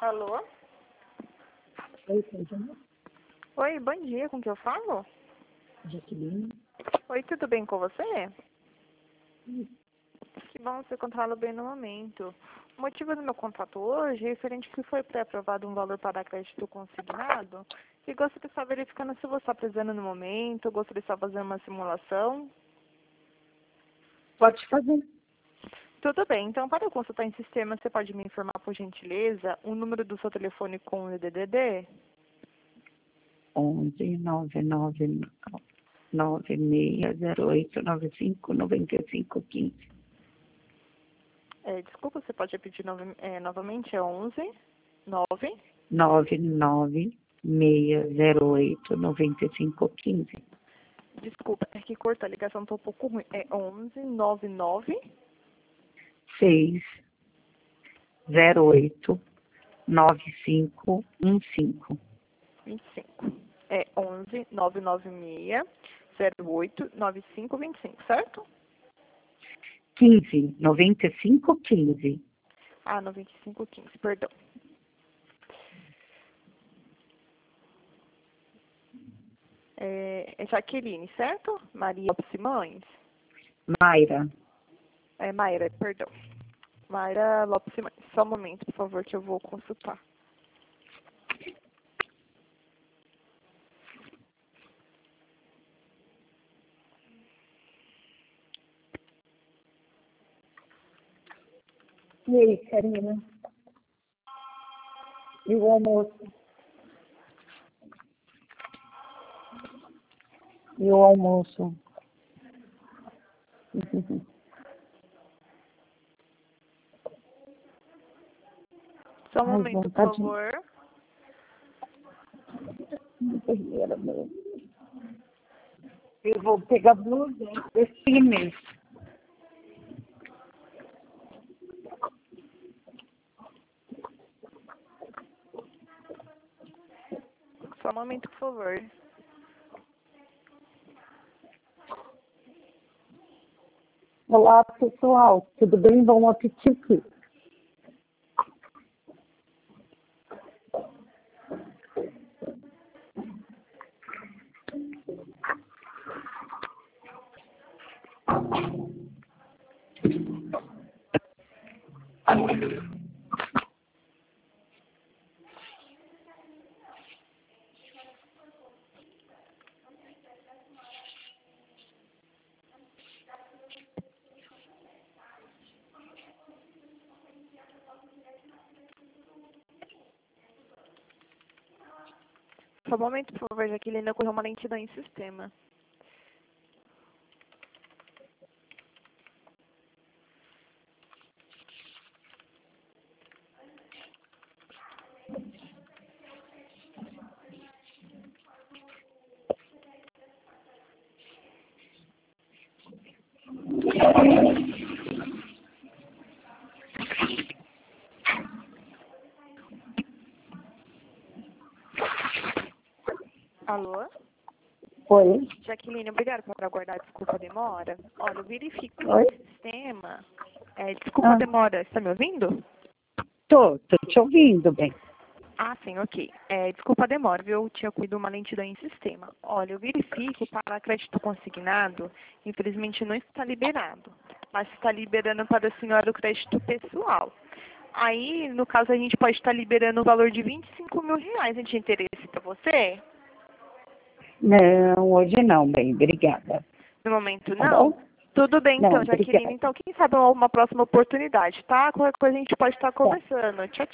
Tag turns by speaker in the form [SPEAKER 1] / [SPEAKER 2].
[SPEAKER 1] Alô?
[SPEAKER 2] Oi, Cláudia.
[SPEAKER 1] Oi, bom dia, com quem eu falo?
[SPEAKER 2] Jaqueline.
[SPEAKER 1] Oi, tudo bem com você?
[SPEAKER 2] Isso.
[SPEAKER 1] Que bom você controlá-lo bem no momento. O motivo do meu contato hoje é referente que foi pré-aprovado um valor para crédito consignado e gostaria de estar verificando se você está precisando no momento, gostaria de estar fazendo uma simulação.
[SPEAKER 2] Pode fazer.
[SPEAKER 1] Tudo bem, então para eu consultar em sistema, você pode me informar, por gentileza, o número do seu telefone com o DDD?
[SPEAKER 2] 11 9608 95 15.
[SPEAKER 1] Desculpa, você pode repetir novamente, é 11 9.
[SPEAKER 2] 99608 95 15.
[SPEAKER 1] Desculpa, é que corta a ligação, tá um pouco ruim. É 11 99
[SPEAKER 2] 608 9515.
[SPEAKER 1] 25. É 11 996 08 9525, certo?
[SPEAKER 2] 15 95 15.
[SPEAKER 1] Ah, 9515, perdão. É Jaqueline, certo? Maria Simões?
[SPEAKER 2] Mayra.
[SPEAKER 1] É Mayra, perdão. Mayra Lopes Simões. Só um momento, por favor, que eu vou consultar.
[SPEAKER 2] E aí, Karina? E o almoço? E o almoço?
[SPEAKER 1] Só um
[SPEAKER 2] Ai,
[SPEAKER 1] momento, por
[SPEAKER 2] vontade
[SPEAKER 1] favor.
[SPEAKER 2] de banheira mesmo. Eu vou pegar blusa esse mês.
[SPEAKER 1] Só um momento, por favor.
[SPEAKER 2] Olá, pessoal. Tudo bem? Bom apetite.
[SPEAKER 1] Só um momento, por favor, Jaqueline, ocorreu uma lentidão em sistema. Alô?
[SPEAKER 2] Oi?
[SPEAKER 1] Jaqueline, obrigada por aguardar, desculpa a demora. Olha, eu verifico
[SPEAKER 2] Oi?
[SPEAKER 1] no sistema. Desculpa a
[SPEAKER 2] Ah,
[SPEAKER 1] demora, está me ouvindo?
[SPEAKER 2] tô te ouvindo bem.
[SPEAKER 1] Ah, sim, ok. Desculpa a demora, viu? Eu tinha cuidado uma lentidão em sistema. Olha, eu verifico para crédito consignado, infelizmente não está liberado, mas está liberando para a senhora o crédito pessoal. Aí, no caso, a gente pode estar liberando o valor de R$ 25.000. A gente tem interesse para você?
[SPEAKER 2] Não, hoje não, bem, obrigada.
[SPEAKER 1] No momento,
[SPEAKER 2] Tá
[SPEAKER 1] não?
[SPEAKER 2] bom?
[SPEAKER 1] Tudo bem,
[SPEAKER 2] Não,
[SPEAKER 1] então, Jaqueline.
[SPEAKER 2] obrigada.
[SPEAKER 1] Então, quem sabe uma próxima oportunidade, tá? Qualquer coisa a gente pode estar
[SPEAKER 2] Tá.
[SPEAKER 1] conversando. Tchau, tchau.